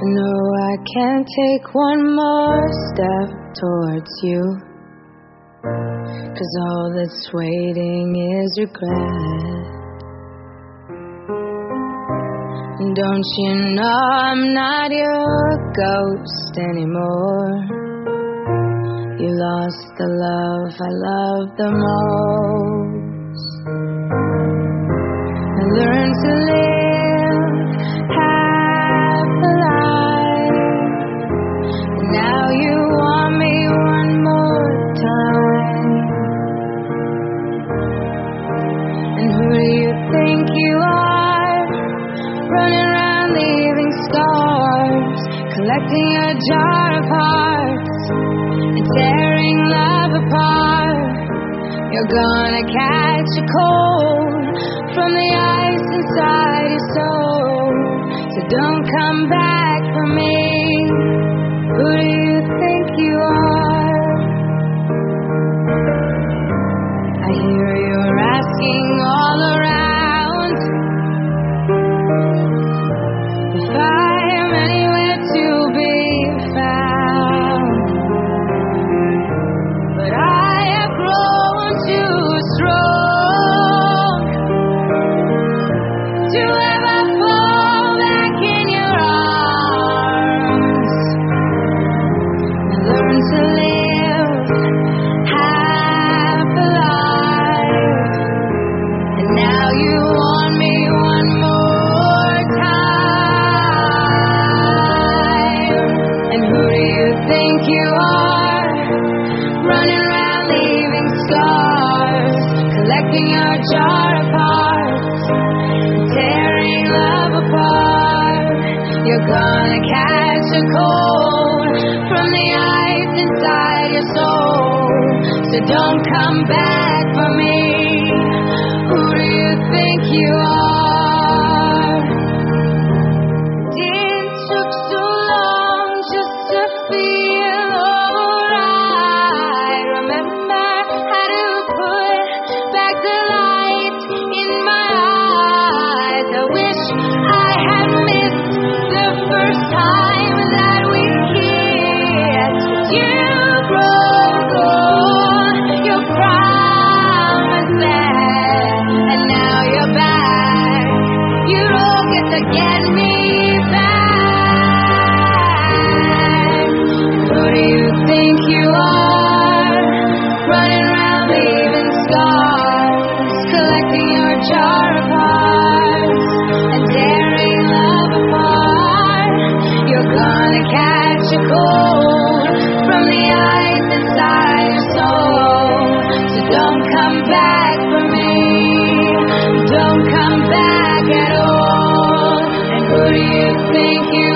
No, I can't take one more step towards you, 'cause all that's waiting is regret. Don't you know I'm not your ghost anymore? You lost the love I loved the most. I learned to live half alive. Now you want me one more time. And who do you think you are? Running around leaving scars, collecting a jar of hearts and tearing love apart. You're gonna catch a cold from the ice inside your soul. So don't come back for me. Who do you think you are? I hear you're asking all around if I am anywhere to be found. But I have grown too strong to ever fall back in your arms. I learned to live half alive, and now you want me one more time. And who do you think you are? Running around leaving scars, collecting your jar of hearts, tearing love apart. You're gonna catch a cold from the ice inside your soul. So don't come back for me. Who do you think you are? It took so long just to feel alright. Remember how to put back the light in my eyes. I wish I had missed the first time that we kissed. You broke all your promises, and now you're back. You don't get to get me back. Who do you think you are? Running around leaving scars, collecting your jar of hearts and tearing love apart. You're gonna catch a cold from the ice inside your soul. So don't come back for me. Don't come back at all. And who do you think you